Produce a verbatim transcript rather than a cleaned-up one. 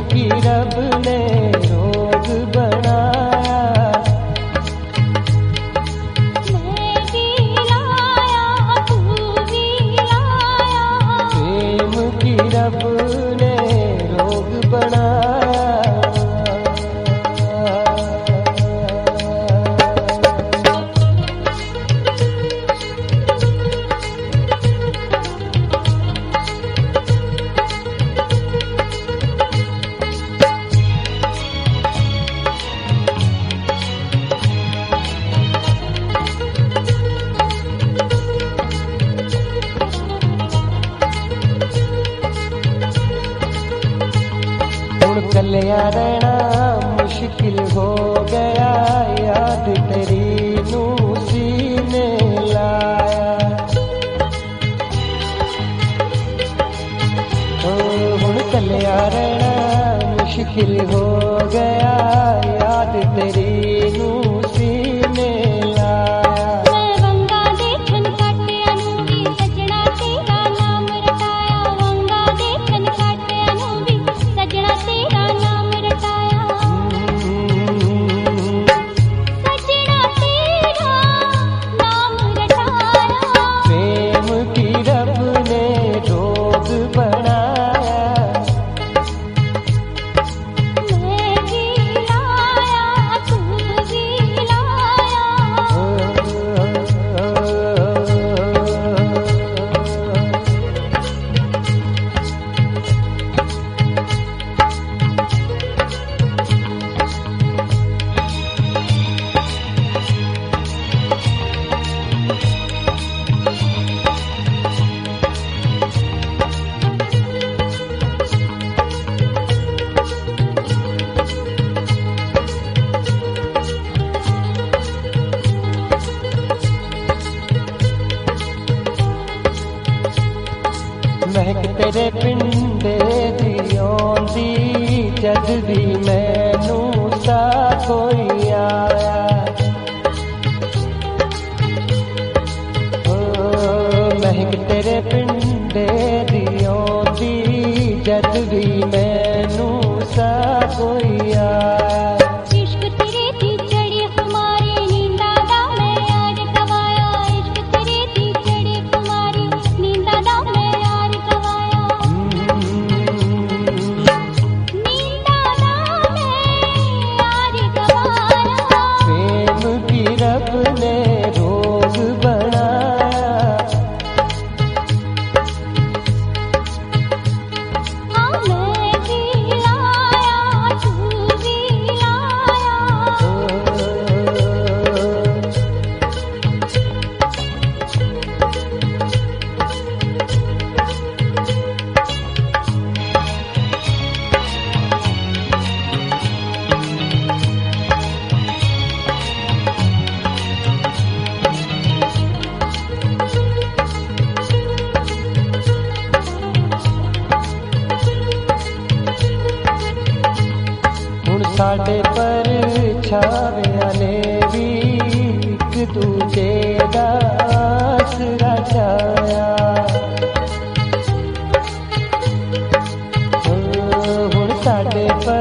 की रब ने रोग बनाया, मैं भी लाया तू भी लाया, प्रेम की रब ने रोग बनाया। कलिया रहना मुश्किल हो गया, याद तेरी नू सीने लाया। ओ हुण कलिया रहना मुश्किल हो गया, याद तेरी नू सीने लाया। मैं वंगा देखन काटिया नू भी सजना तेरा नाम रटाया, वंगा देखन काटिया नू भी सजना तेरा नाम रटाया, सजना तेरा नाम रटाया। प्रेम की रब ने रोग बनाया, मैं भी लाया तू भी लाया, महक तेरे पिंडे दी आंदी, जद भी मैनू सा कोई आया। ओ महक तेरे पिंडे दी आंदी, जद भी मैनू सा कोई आया। इश्क तेरे दी चढ़ी खुमारी, नींदा दा मैं यार गवाया, इश्क तेरे दी चढ़ी खुमारी, नींदा दा मैं यार गवाया, नींदा दा मैं यार गवाया। प्रेम की रब ने रोग बनाया, हाँ मैं भी लाया तू भी लाया, हुण साडे पर छाविया ने भी एक दूजे दा आसरा छाया। हुण साडे पर